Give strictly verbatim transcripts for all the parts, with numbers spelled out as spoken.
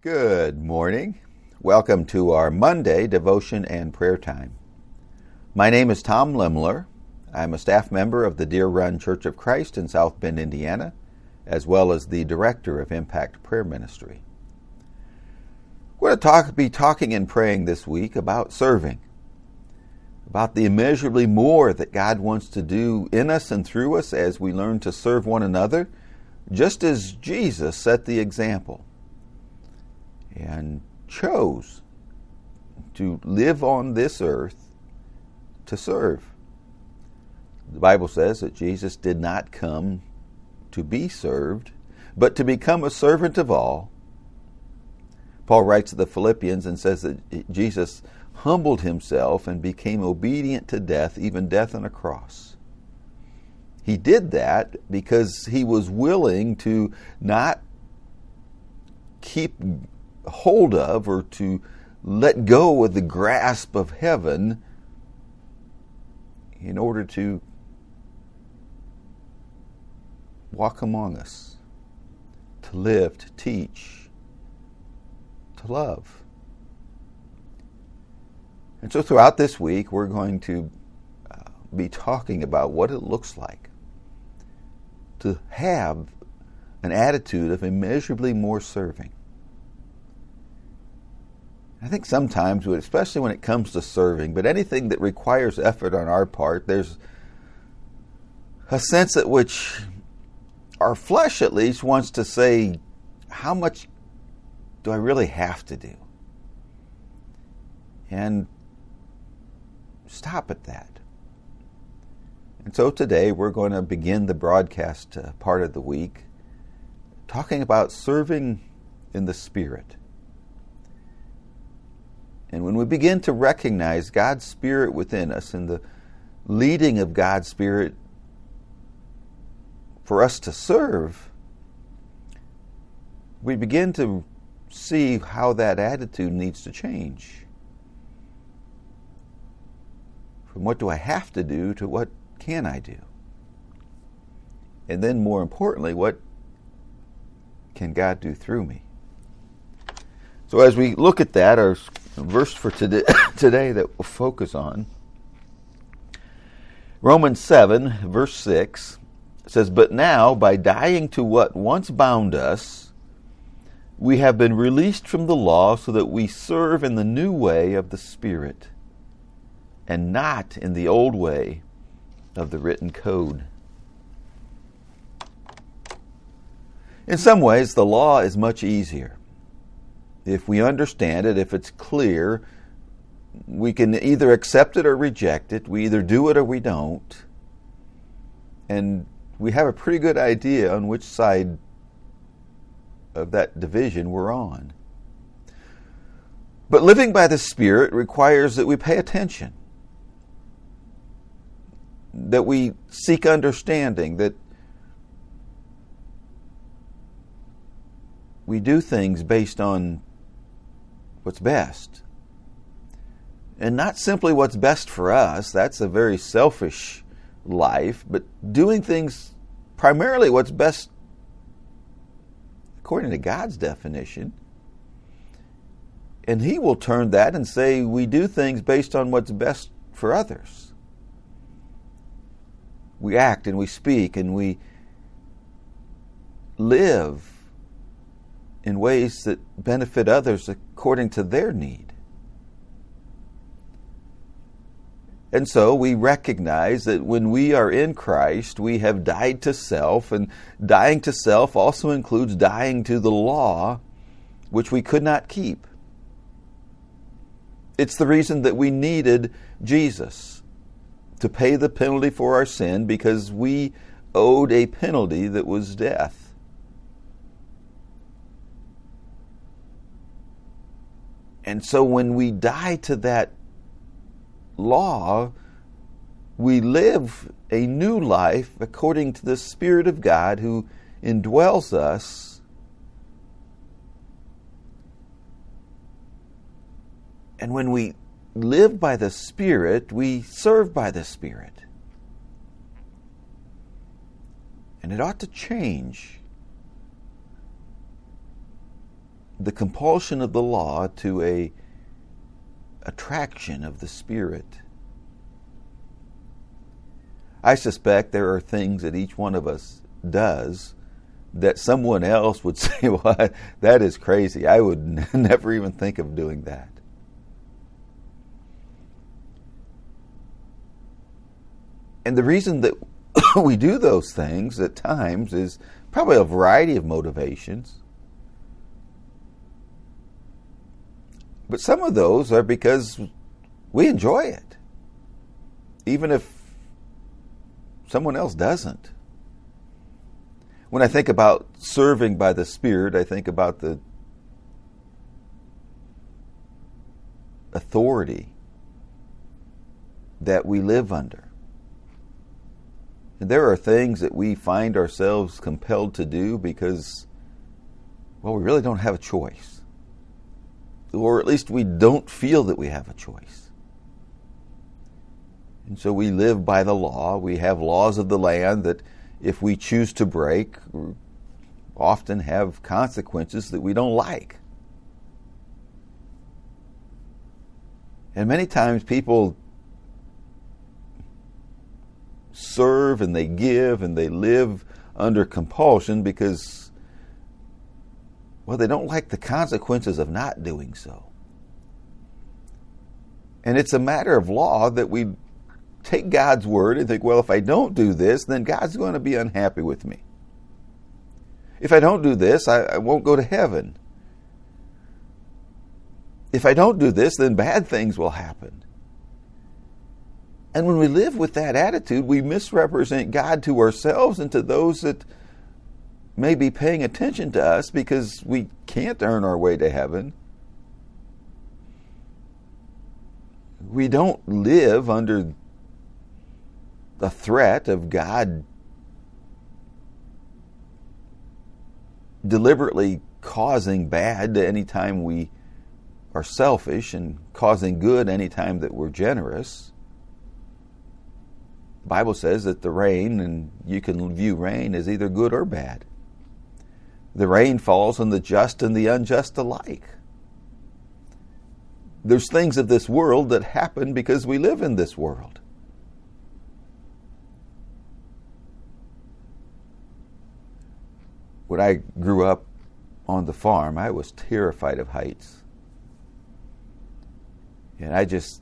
Good morning. Welcome to our Monday devotion and prayer time. My name is Tom Limler. I'm a staff member of the Deer Run Church of Christ in South Bend, Indiana, as well as the director of Impact Prayer Ministry. We're going to talk, be talking and praying this week about serving, about the immeasurably more that God wants to do in us and through us as we learn to serve one another, just as Jesus set the example and chose to live on this earth to serve. The Bible says that Jesus did not come to be served, but to become a servant of all. Paul writes to the Philippians and says that Jesus humbled himself and became obedient to death, even death on a cross. He did that because he was willing to not keep hold of or to let go of the grasp of heaven in order to walk among us, to live, to teach, to love. And so throughout this week, we're going to uh, be talking about what it looks like to have an attitude of immeasurably more serving. I think sometimes, especially when it comes to serving, but anything that requires effort on our part, there's a sense at which our flesh at least wants to say, how much do I really have to do? And stop at that. And so today we're going to begin the broadcast uh, part of the week talking about serving in the Spirit. And when we begin to recognize God's Spirit within us and the leading of God's Spirit for us to serve, we begin to see how that attitude needs to change. From what do I have to do to what can I do? And then more importantly, what can God do through me? So as we look at that, our verse for today, today that we'll focus on, Romans seven, verse six, says, "But now, by dying to what once bound us, we have been released from the law so that we serve in the new way of the Spirit, and not in the old way of the written code." In some ways, the law is much easier. If we understand it, if it's clear, we can either accept it or reject it. We either do it or we don't. And we have a pretty good idea on which side of that division we're on. But living by the Spirit requires that we pay attention, that we seek understanding, that we do things based on what's best. And not simply what's best for us, that's a very selfish life, but doing things primarily what's best according to God's definition. And He will turn that and say we do things based on what's best for others. We act and we speak and we live in ways that benefit others according to their need. And so we recognize that when we are in Christ, we have died to self, and dying to self also includes dying to the law, which we could not keep. It's the reason that we needed Jesus to pay the penalty for our sin, because we owed a penalty that was death. And so when we die to that law, we live a new life according to the Spirit of God who indwells us. And when we live by the Spirit, we serve by the Spirit. And it ought to change the compulsion of the law to a attraction of the Spirit. I suspect there are things that each one of us does that someone else would say, well, that is crazy. I would n- never even think of doing that. And the reason that we do those things at times is probably a variety of motivations. But some of those are because we enjoy it, even if someone else doesn't. When I think about serving by the Spirit, I think about the authority that we live under. And there are things that we find ourselves compelled to do because, well, we really don't have a choice. Or at least we don't feel that we have a choice. And so we live by the law. We have laws of the land that if we choose to break, often have consequences that we don't like. And many times people serve and they give and they live under compulsion because, well, they don't like the consequences of not doing so. And it's a matter of law that we take God's word and think, well, if I don't do this, then God's going to be unhappy with me. If I don't do this, I, I won't go to heaven. If I don't do this, then bad things will happen. And when we live with that attitude, we misrepresent God to ourselves and to those that may be paying attention to us because we can't earn our way to heaven. We don't live under the threat of God deliberately causing bad anytime we are selfish and causing good anytime that we're generous. The Bible says that the rain, and you can view rain as either good or bad. The rain falls on the just and the unjust alike. There's things of this world that happen because we live in this world. When I grew up on the farm, I was terrified of heights. And I just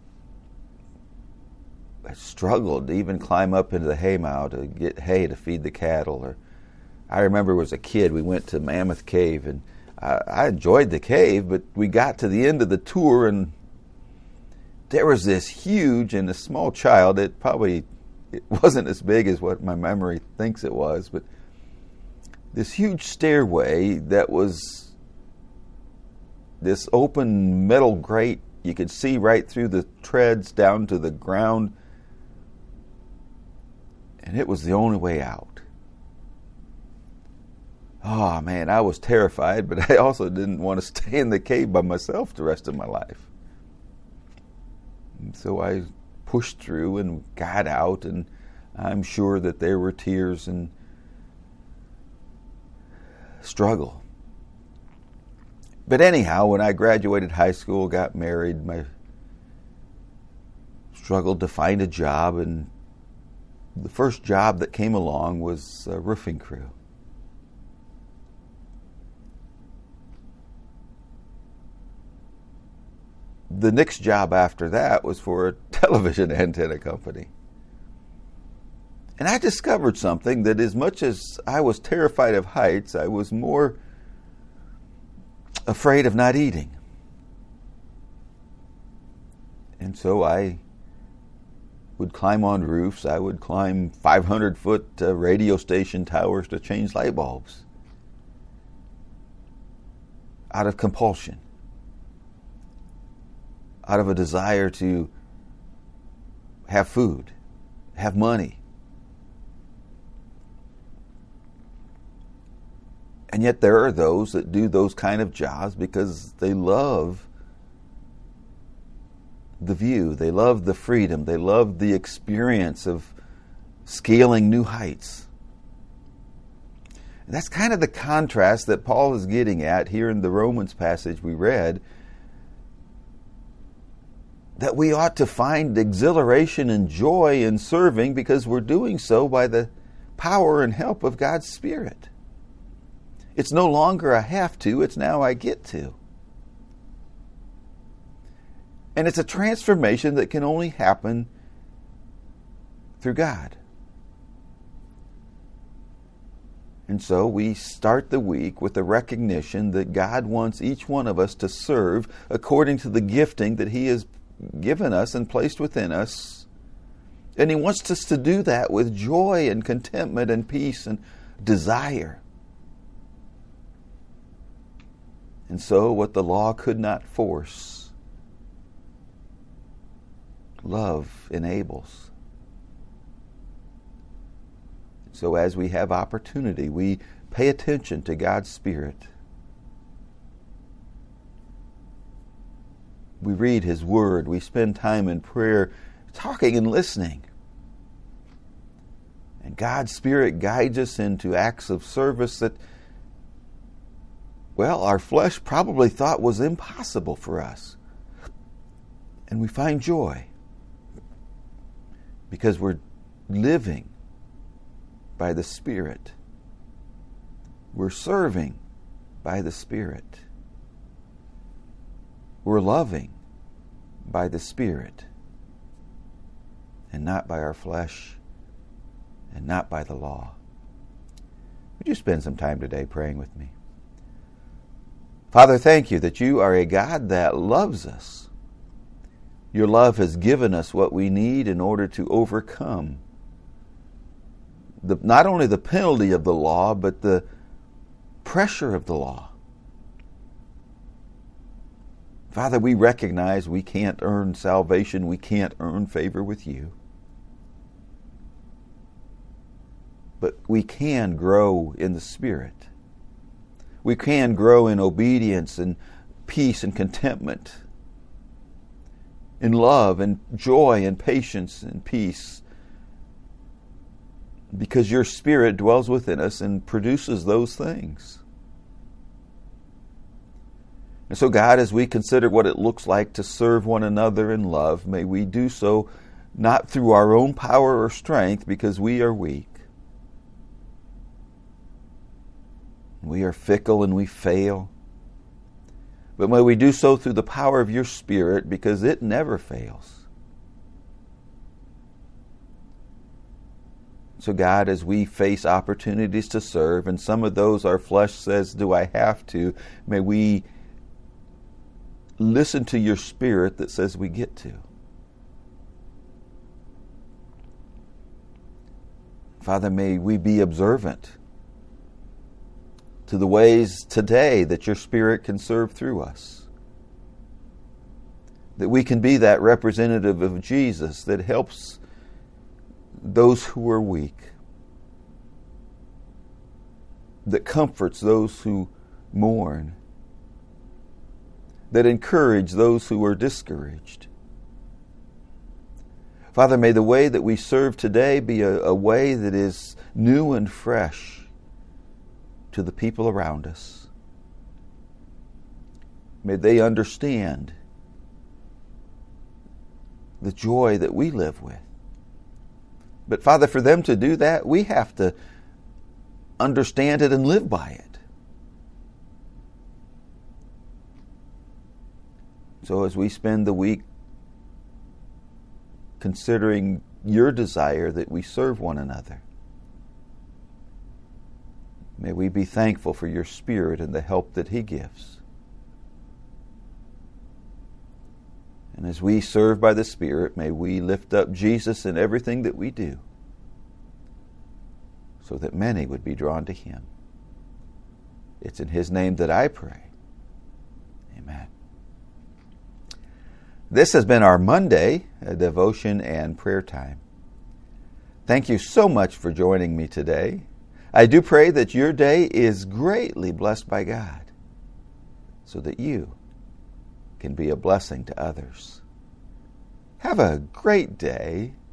I struggled to even climb up into the haymow to get hay to feed the cattle. Or I remember as a kid, we went to Mammoth Cave, and I, I enjoyed the cave, but we got to the end of the tour, and there was this huge, and a small child, it probably it wasn't as big as what my memory thinks it was, but this huge stairway that was this open metal grate. You could see right through the treads down to the ground, and it was the only way out. Oh man, I was terrified, but I also didn't want to stay in the cave by myself the rest of my life. And so I pushed through and got out, and I'm sure that there were tears and struggle. But anyhow, when I graduated high school, got married, my struggled to find a job, and the first job that came along was a roofing crew. The next job after that was for a television antenna company. And I discovered something, that as much as I was terrified of heights, I was more afraid of not eating. And so I would climb on roofs. I would climb five hundred foot uh, radio station towers to change light bulbs out of compulsion, out of a desire to have food, have money. And yet there are those that do those kind of jobs because they love the view, they love the freedom, they love the experience of scaling new heights. That's kind of the contrast that Paul is getting at here in the Romans passage we read, that we ought to find exhilaration and joy in serving because we're doing so by the power and help of God's Spirit. It's no longer a have to, it's now I get to. And it's a transformation that can only happen through God. And so we start the week with the recognition that God wants each one of us to serve according to the gifting that He has given us and placed within us. And He wants us to do that with joy and contentment and peace and desire. And so what the law could not force, love enables. So as we have opportunity, we pay attention to God's Spirit. We read His Word. We spend time in prayer, talking and listening. And God's Spirit guides us into acts of service that, well, our flesh probably thought was impossible for us. And we find joy because we're living by the Spirit. We're serving by the Spirit. We're loving by the Spirit and not by our flesh and not by the law. Would you spend some time today praying with me? Father, thank you that you are a God that loves us. Your love has given us what we need in order to overcome the, not only the penalty of the law, but the pressure of the law. Father, we recognize we can't earn salvation. We can't earn favor with you. But we can grow in the Spirit. We can grow in obedience and peace and contentment, in love and joy and patience and peace, because your Spirit dwells within us and produces those things. And so, God, as we consider what it looks like to serve one another in love, may we do so not through our own power or strength, because we are weak. We are fickle and we fail. But may we do so through the power of your Spirit, because it never fails. So God, as we face opportunities to serve, and some of those our flesh says, do I have to? May we listen to your Spirit that says we get to. Father, may we be observant to the ways today that your Spirit can serve through us. That we can be that representative of Jesus that helps those who are weak, that comforts those who mourn, that encourage those who are discouraged. Father, may the way that we serve today be a, a way that is new and fresh to the people around us. May they understand the joy that we live with. But Father, for them to do that, we have to understand it and live by it. So as we spend the week considering your desire that we serve one another, may we be thankful for your Spirit and the help that He gives. And as we serve by the Spirit, may we lift up Jesus in everything that we do, so that many would be drawn to Him. It's in His name that I pray. Amen. This has been our Monday devotion and prayer time. Thank you so much for joining me today. I do pray that your day is greatly blessed by God, so that you can be a blessing to others. Have a great day,